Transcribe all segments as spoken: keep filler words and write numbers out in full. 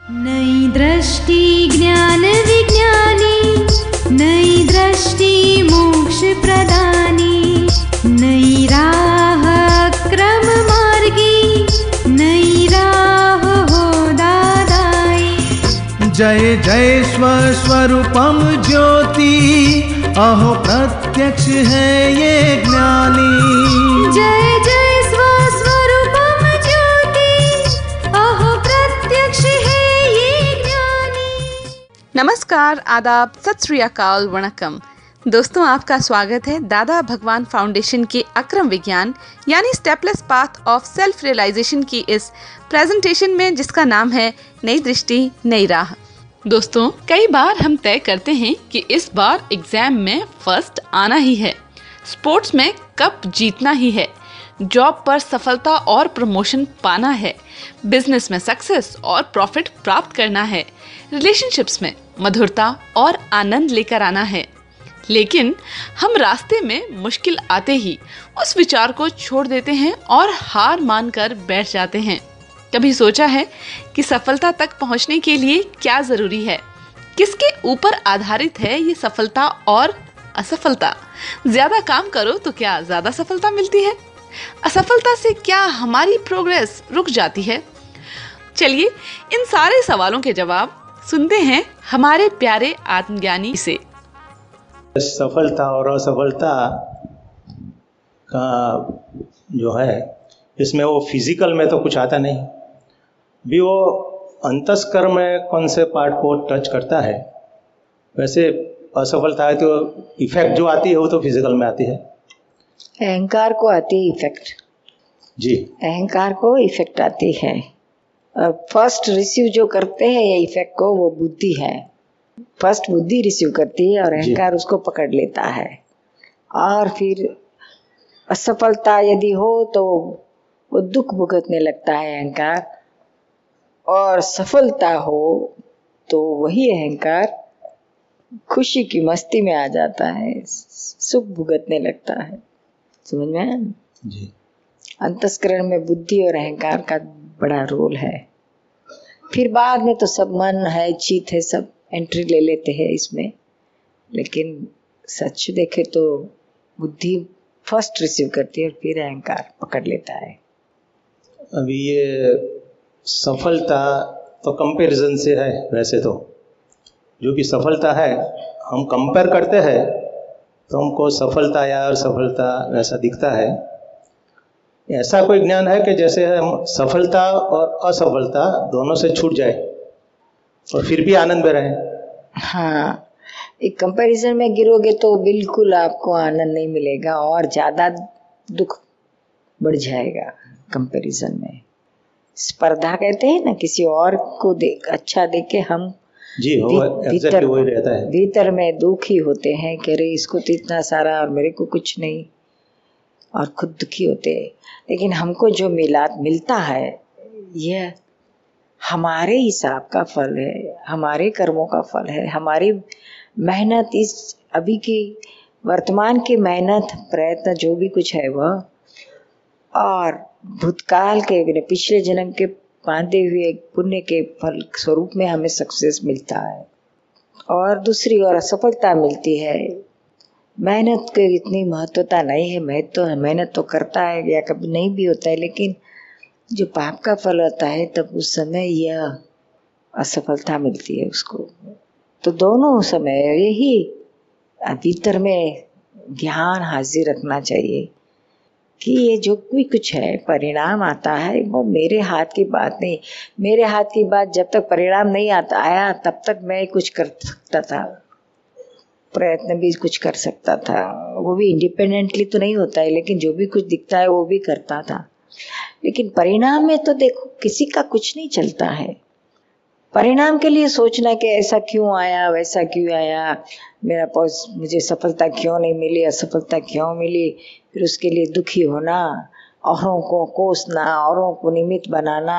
नई दृष्टि ज्ञान विज्ञानी, नई दृष्टि मोक्ष प्रदानी, नई राह क्रम मार्गी, नई राह हो दादाई। जय जय स्वस्वरूपम ज्योति, अहो प्रत्यक्ष है ये ज्ञानी। जय जय स्वस्वरूपम ज्योति, अहो प्रत्यक्ष है ये ज्ञानी। नमस्कार, आदाब, सत श्री अकाल, वणक्कम। दोस्तों, आपका स्वागत है दादा भगवान फाउंडेशन के अक्रम विज्ञान यानी stepless path of self realisation की इस प्रेजेंटेशन में, जिसका नाम है नई दृष्टि नई राह। दोस्तों, कई बार हम तय करते हैं कि इस बार एग्जाम में फर्स्ट आना ही है, स्पोर्ट्स में कप जीतना ही है, जॉब पर सफलता और प्रमोशन पाना है, बिजनेस में सक्सेस और प्रॉफिट प्राप्त करना है, रिलेशनशिप्स में मधुरता और आनंद लेकर आना है। लेकिन हम रास्ते में मुश्किल आते ही उस विचार को छोड़ देते हैं और हार मानकर बैठ जाते हैं। कभी सोचा है कि सफलता तक पहुंचने के लिए क्या जरूरी है? किसके ऊपर आधारित है ये सफलता और असफलता? ज्यादा काम करो तो क्या ज्यादा सफलता मिलती है? असफलता से क्या हमारी प्रोग्रेस रुक जाती है? चलिए, इन सारे सवालों के जवाब सुनते हैं हमारे प्यारे आत्मज्ञानी से। सफलता और असफलता का जो है, इसमें वो फिजिकल में तो कुछ आता नहीं, भी वो अंतस्कर में कौन से पार्ट को टच करता है। वैसे असफलता है तो इफेक्ट जो आती है वो तो फिजिकल में आती है, अहंकार को आती है इफेक्ट। जी, अहंकार को इफेक्ट आती है। फर्स्ट रिसीव जो करते हैं ये इफेक्ट को, वो बुद्धि है। फर्स्ट बुद्धि रिसीव करती है और अहंकार उसको पकड़ लेता है। और फिर असफलता यदि हो तो वो दुख भुगतने लगता है अहंकार, और सफलता हो तो वही अहंकार खुशी की मस्ती में आ जाता है, सुख भुगतने लगता है। समझ में आया? जी। अंतस्करण में बुद्धि और अहंकार का बड़ा रोल है। फिर बाद में तो सब मन है, चित है, सब एंट्री ले लेते हैं इसमें। लेकिन सच देखे तो बुद्धि फर्स्ट रिसीव करती है और फिर अहंकार पकड़ लेता है। अभी ये सफलता तो कंपैरिजन से है। वैसे तो जो भी सफलता है हम कंपेयर करते हैं तो हमको सफलता या असफलता वैसा दिखता है। ऐसा कोई ज्ञान है कि जैसे हम सफलता और असफलता दोनों से छूट जाए और फिर भी आनंद में रहे? हाँ, एक कंपैरिजन में गिरोगे तो बिल्कुल आपको आनंद नहीं मिलेगा और ज्यादा दुख बढ़ जाएगा। कंपैरिजन में स्पर्धा कहते हैं ना, किसी और को देख अच्छा देख के हम जी हो भीतर वही रहता है, भीतर में दुखी होते हैं कि अरे इसको तो इतना सारा और मेरे को कुछ नहीं, और खुद दुखी होते हैं। लेकिन हमको जो मिला मिलता है यह हमारे हिसाब का फल है, हमारे कर्मों का फल है, हमारी मेहनत, इस अभी की वर्तमान की मेहनत प्रयत्न जो भी कुछ है वह, और भूतकाल के पिछले जन्म के बांधे हुए पुण्य के फल स्वरूप में हमें सक्सेस मिलता है। और दूसरी ओर असफलता मिलती है। मेहनत की इतनी महत्वता नहीं है, मैं तो मेहनत तो करता है या कभी नहीं भी होता है, लेकिन जो पाप का फल होता है तब उस समय यह असफलता मिलती है उसको। तो दोनों समय यही भीतर में ध्यान हाजिर रखना चाहिए कि ये जो भी कुछ है परिणाम आता है वो मेरे हाथ की बात नहीं। मेरे हाथ की बात जब तक परिणाम नहीं आता आया तब तक मैं कुछ कर सकता था, प्रयत्न भी कुछ कर सकता था, वो भी इंडिपेंडेंटली तो नहीं होता है, लेकिन जो भी कुछ दिखता है वो भी करता था। लेकिन परिणाम में तो देखो किसी का कुछ नहीं चलता है। परिणाम के लिए सोचना कि ऐसा क्यों आया, वैसा क्यों आया, मेरा पास मुझे सफलता क्यों नहीं मिली, असफलता क्यों मिली, फिर उसके लिए दुखी होना, औरों को कोसना, औरों को निमित्त बनाना,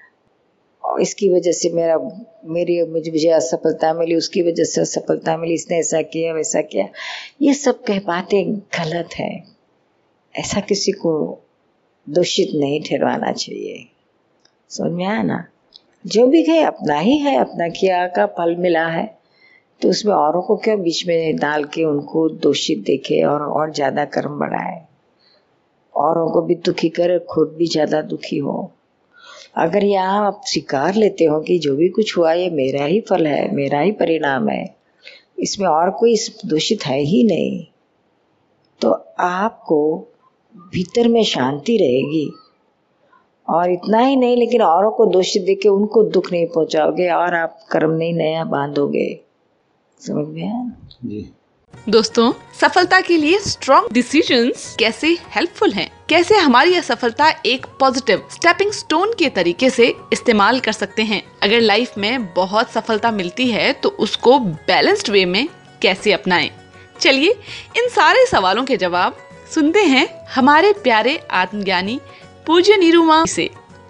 और इसकी वजह से मेरा मेरी मुझे मुझे असफलता मिली, उसकी वजह से असफलता मिली, इसने ऐसा किया वैसा किया, ये सब कह बातें गलत है। ऐसा किसी को दोषित नहीं ठहराना चाहिए। समझ में आया ना? जो भी है अपना ही है, अपना किया का फल मिला है, तो उसमें औरों को क्यों बीच में डाल के उनको दोषित देखे और और ज्यादा कर्म बढ़ाए, औरों को भी दुखी करे, खुद भी ज्यादा दुखी हो। अगर यहाँ आप स्वीकार लेते हो कि जो भी कुछ हुआ ये मेरा ही फल है, मेरा ही परिणाम है, इसमें और कोई दोषित है ही नहीं, तो आपको भीतर में शांति रहेगी। और इतना ही नहीं, लेकिन औरों को दोषित देके उनको दुख नहीं पहुंचाओगे और आप कर्म नहीं नया बांधोगे। समझ में आया? जी। दोस्तों, सफलता के लिए स्ट्रॉन्ग डिसीजंस कैसे हेल्पफुल हैं? कैसे हमारी असफलता एक पॉजिटिव स्टेपिंग स्टोन के तरीके से इस्तेमाल कर सकते हैं? अगर लाइफ में बहुत सफलता मिलती है तो उसको बैलेंस्ड वे में कैसे अपनाएं? चलिए इन सारे सवालों के जवाब सुनते हैं हमारे प्यारे आत्मज्ञानी पूज्य निरुमा से।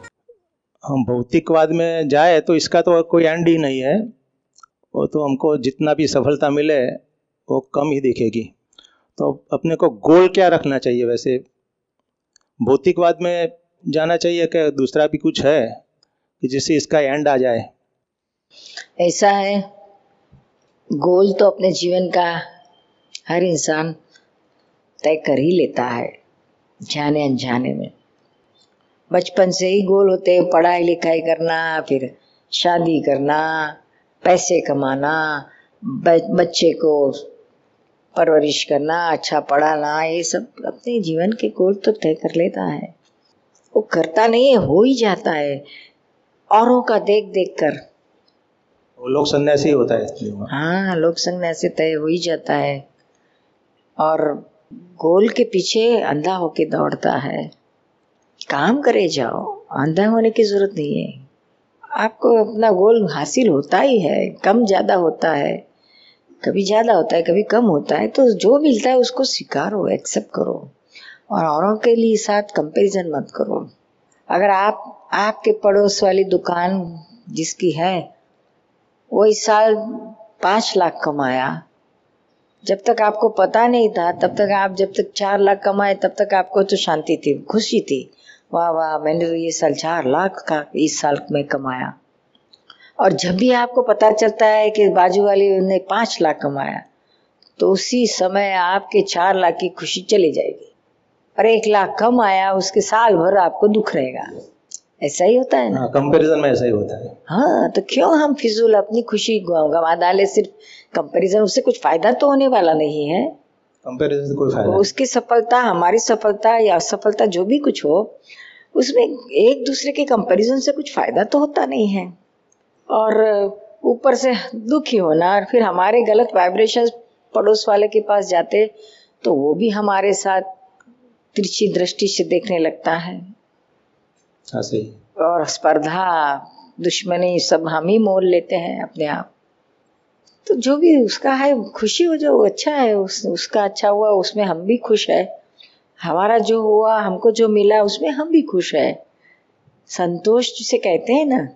हम भौतिकवाद में जाए तो इसका तो कोई एंड ही नहीं है, वो तो हमको जितना भी सफलता मिले वो कम ही दिखेगी। तो अपने को गोल क्या रखना चाहिए? वैसे भौतिकवाद में जाना चाहिए कि दूसरा भी कुछ है कि जिससे इसका एंड आ जाए? ऐसा है, गोल तो अपने जीवन का हर इंसान तय कर ही लेता है, जाने अनजाने में। बचपन से ही गोल होते हैं, पढ़ाई लिखाई करना, फिर शादी करना, पैसे कमाना, बच्चे को परवरिश करना, अच्छा पढ़ाना, ये सब अपने जीवन के गोल तो तय कर लेता है। वो करता नहीं है, हो ही जाता है औरों का देख देख कर। वो लोक सन्यासी होता है। हाँ, लोक सन्यासी तय हो ही जाता है और गोल के पीछे अंधा होके दौड़ता है। काम करे जाओ, अंधा होने की जरूरत नहीं है। आपको अपना गोल हासिल होता ही है, कम ज्यादा होता है, कभी ज्यादा होता है, कभी कम होता है, तो जो मिलता है उसको स्वीकारो, एक्सेप्ट करो और औरों के लिए साथ कंपैरिजन मत करो। अगर आप आपके पड़ोस वाली दुकान जिसकी है वो इस साल पांच लाख कमाया, जब तक आपको पता नहीं था तब तक आप जब तक चार लाख कमाए तब तक आपको तो शांति थी, खुशी थी, वाह वाह मैंने तो ये साल चार लाख का इस साल में कमाया। और जब भी आपको पता चलता है कि बाजू वाले ने पांच लाख कमाया तो उसी समय आपके चार लाख की खुशी चली जाएगी और एक लाख कम आया उसके साल भर आपको दुख रहेगा। ऐसा ही होता है ना, कंपैरिजन में ऐसा ही होता है। हाँ, तो क्यों हम फिजूल अपनी खुशी गंवा डाले सिर्फ कंपैरिजन? उससे कुछ फायदा तो होने वाला नहीं है। कंपैरिजन से कोई फायदा? उसकी सफलता, हमारी सफलता या असफलता जो भी कुछ हो, उसमें एक दूसरे के कंपैरिजन से कुछ फायदा तो होता नहीं है। और ऊपर से दुखी होना और फिर हमारे गलत वाइब्रेशंस पड़ोस वाले के पास जाते तो वो भी हमारे साथ तिरछी दृष्टि से देखने लगता है। हाँ, सही। और स्पर्धा, दुश्मनी सब हम ही मोल लेते हैं अपने आप। तो जो भी उसका है खुशी हो, जो अच्छा है उस, उसका अच्छा हुआ उसमें हम भी खुश है, हमारा जो हुआ हमको जो मिला उसमें हम भी खुश है। संतोष जिसे कहते हैं ना,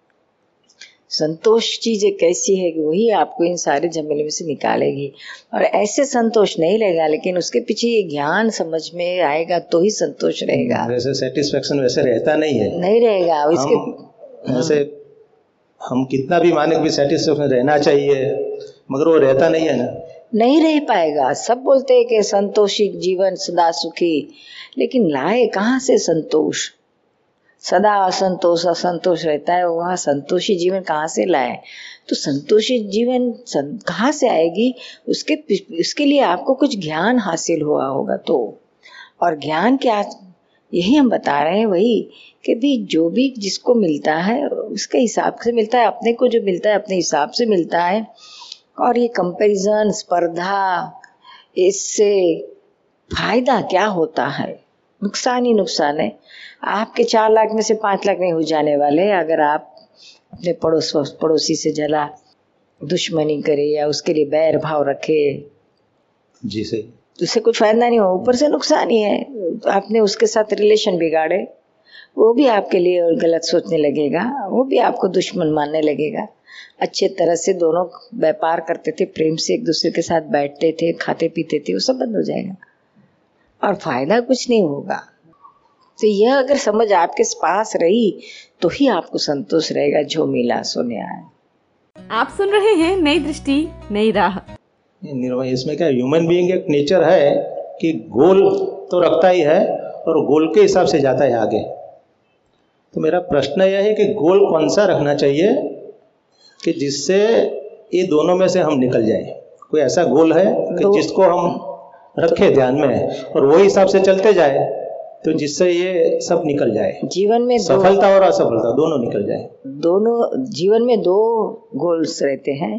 संतोष चीज एक ऐसी है कि वही आपको इन सारे झमेले में से निकालेगी। और ऐसे संतोष नहीं रहेगा, लेकिन उसके पीछे ये ज्ञान समझ में आएगा तो ही संतोष रहेगा। वैसे सेटिस्फेक्शन वैसे रहता नहीं है, नहीं रहेगा इसके। हम, वैसे हम कितना भी माने भी सेटिस्फेक्शन रहना चाहिए मगर वो रहता नहीं है ना, नहीं रह पाएगा। सब बोलते हैं कि संतोषी जीवन सदा सुखी, लेकिन लाए कहाँ से संतोष? सदा असंतोष असंतोष रहता है, वहाँ संतोषी जीवन कहाँ से लाए? तो संतोषी जीवन कहाँ से आएगी? उसके उसके लिए आपको कुछ ज्ञान हासिल हुआ होगा तो। और ज्ञान क्या, यही हम बता रहे हैं वही कि भी जो भी जिसको मिलता है उसके हिसाब से मिलता है, अपने को जो मिलता है अपने हिसाब से मिलता है। और ये कंपैरिजन, स्पर्धा, इससे फायदा क्या होता है? नुकसान ही नुकसान है। आपके चार लाख में से पांच लाख नहीं हो जाने वाले अगर आप अपने पड़ोस पड़ोसी से जला दुश्मनी करे या उसके लिए बैर भाव रखे। जी सही। उससे कुछ फायदा नहीं हो, ऊपर से नुकसान ही है। आपने उसके साथ रिलेशन बिगाड़े, वो भी आपके लिए गलत सोचने लगेगा, वो भी आपको दुश्मन मानने लगेगा। अच्छे तरह से दोनों व्यापार करते थे, प्रेम से एक दूसरे के साथ बैठते थे, खाते पीते थे, वो सब बंद हो जाएगा और फायदा कुछ नहीं होगा। तो यह अगर समझ आपके पास रही तो ही आपको संतोष रहेगा, जो मिला सो न्याय। आप सुन रहे हैं नई दृष्टि नई राह। निर्मल, इसमें क्या ह्यूमन बीइंग एक नेचर है कि गोल तो रखता ही है और गोल के हिसाब से जाता है आगे। तो मेरा प्रश्न यह है कि गोल कौन सा रखना चाहिए कि जिससे ये दोनों में से हम निकल जाएं? कोई ऐसा गोल है कि जिसको हम रखें ध्यान में और वही हिसाब से चलते जाए तो जिससे ये सब निकल जाए, जीवन में सफलता और असफलता दोनों निकल जाए। दोनों जीवन में दो गोल्स रहते हैं।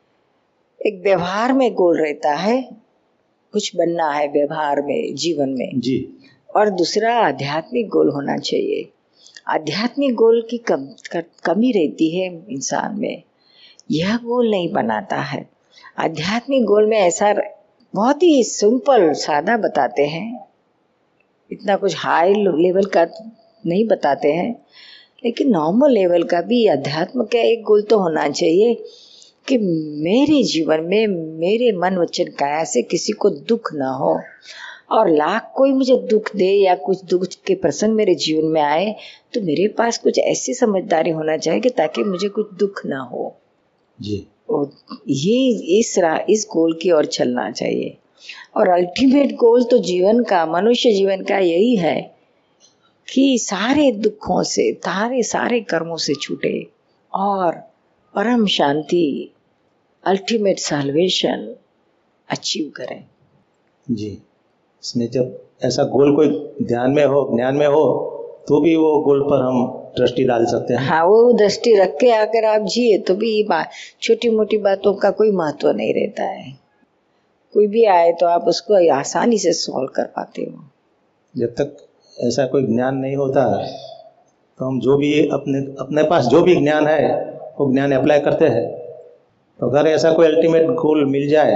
एक व्यवहार में गोल रहता है, कुछ बनना है व्यवहार में, जीवन में जी, और दूसरा आध्यात्मिक गोल होना चाहिए। आध्यात्मिक गोल की कम कमी रहती है इंसान में, यह गोल नहीं बनाता है। आध्यात्मिक गोल में ऐसा बहुत ही सिंपल सादा बताते हैं, इतना कुछ हाई लेवल का नहीं बताते हैं, लेकिन नॉर्मल लेवल का भी अध्यात्म का एक गोल तो होना चाहिए कि मेरे जीवन में मेरे मन वचन काया से किसी को दुख ना हो, और लाख कोई मुझे दुख दे या कुछ दुख के प्रसंग मेरे जीवन में आए तो मेरे पास कुछ ऐसी समझदारी होना चाहिए कि ताकि मुझे कुछ दुख ना हो जी। और ये इस रा इस गोल की ओर चलना चाहिए। और अल्टीमेट गोल तो जीवन का, मनुष्य जीवन का यही है कि सारे दुखों से, सारे सारे कर्मों से छूटे और परम शांति, अल्टीमेट सैल्वेशन अचीव करें। जी, इसमें जब ऐसा गोल कोई ध्यान में हो, ज्ञान में हो, तो भी वो गोल पर हम दृष्टि डाल सकते हैं। हाँ, वो दृष्टि रख के अगर आप जिए तो भी छोटी मोटी बातों का कोई महत्व नहीं रहता है। कोई भी आए तो आप उसको आसानी से सॉल्व कर पाते हो। जब तक ऐसा कोई ज्ञान नहीं होता तो हम जो भी अपने अपने पास जो भी ज्ञान है वो ज्ञान अप्लाई करते हैं। तो अगर ऐसा कोई अल्टीमेट गोल मिल जाए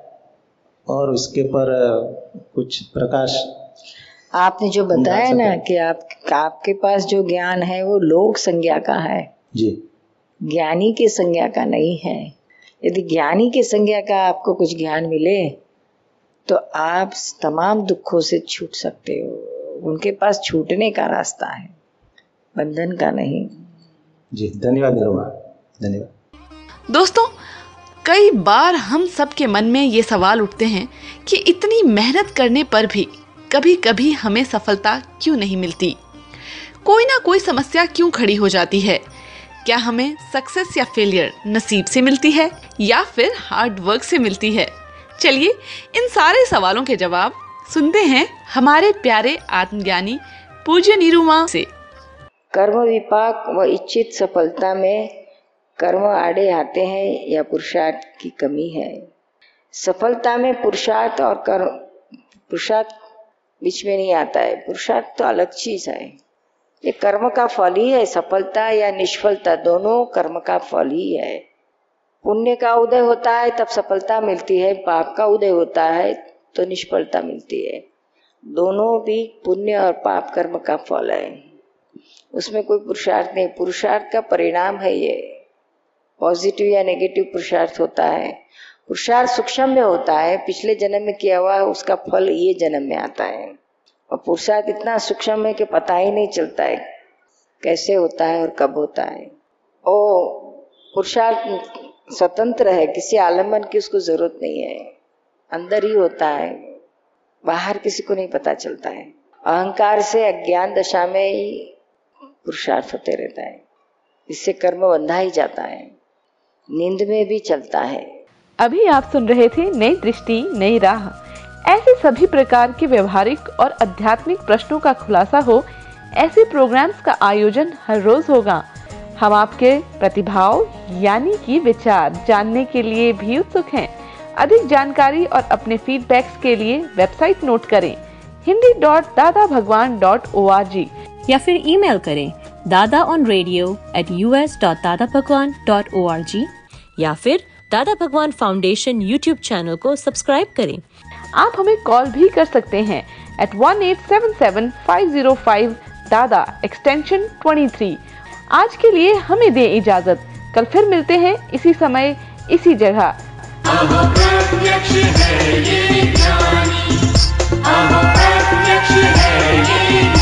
और उसके पर कुछ प्रकाश, आपने जो बताया ना कि आप आपके पास जो ज्ञान है वो लोक संज्ञा का है जी, ज्ञानी के संज्ञा का नहीं है। यदि ज्ञानी के संज्ञा का आपको कुछ ज्ञान मिले तो आप तमाम दुखों से छूट सकते हो। उनके पास छूटने का रास्ता है, बंधन का नहीं। जी, धन्यवाद निरुमा, धन्यवाद। दोस्तों, कई बार हम सबके मन में ये सवाल उठते हैं कि इतनी मेहनत करने पर भी कभी कभी हमें सफलता क्यों नहीं मिलती, कोई ना कोई समस्या क्यों खड़ी हो जाती है। क्या हमें सक्सेस या फेलियर नसीब से मिलती है या फिर हार्ड वर्क से मिलती है? चलिए इन सारे सवालों के जवाब सुनते हैं हमारे प्यारे आत्मज्ञानी पूज्य निरुमा से। कर्म विपाक व इच्छित सफलता में कर्म आड़े आते हैं या पुरुषार्थ की कमी है? सफलता में पुरुषार्थ और कर्म, पुरुषार्थ बीच में नहीं आता है। पुरुषार्थ तो अलग चीज है, ये कर्म का फल ही है। सफलता या निष्फलता दोनों कर्म का फल ही है। पुण्य का उदय होता है तब सफलता मिलती है, पाप का उदय होता है तो निष्फलता मिलती है। दोनों भी पुण्य और पाप कर्म का फल है, उसमें कोई पुरुषार्थ नहीं। पुरुषार्थ का परिणाम है ये, पॉजिटिव या नेगेटिव पुरुषार्थ होता है। पुरुषार्थ सूक्ष्म में होता है, पिछले जन्म में किया हुआ उसका फल ये जन्म में आता है। और पुरुषार्थ इतना सूक्ष्म है कि पता ही नहीं चलता है कैसे होता है और कब होता है। ओ पुरुषार्थ स्वतंत्र है, किसी आलम्बन की उसको जरूरत नहीं है, अंदर ही होता है, बाहर किसी को नहीं पता चलता है। अहंकार से अज्ञान दशा में ही पुरुषार्थ होते रहता है, इससे कर्म बंधा ही जाता है, नींद में भी चलता है। अभी आप सुन रहे थे नई दृष्टि नई राह। ऐसे सभी प्रकार के व्यवहारिक और आध्यात्मिक प्रश्नों का खुलासा हो, ऐसे प्रोग्राम्स का आयोजन हर रोज होगा। हम आपके प्रतिभाव यानी कि विचार जानने के लिए भी उत्सुक हैं। अधिक जानकारी और अपने फीडबैक्स के लिए वेबसाइट नोट करें Hindi dot Dada Bhagwan dot O R G या फिर ईमेल करें Dada on radio at U S dot Dada Bhagwan dot O R G या फिर Dada Bhagwan foundation YouTube channel को सब्सक्राइब करें। आप हमें कॉल भी कर सकते हैं at one eight seven seven five zero five Dada extension तेईस। आज के लिए हमें दे इजाजत, कल फिर मिलते हैं इसी समय इसी जगह। प्रत्यक्ष है ये ज्ञानी, प्रत्यक्ष है ये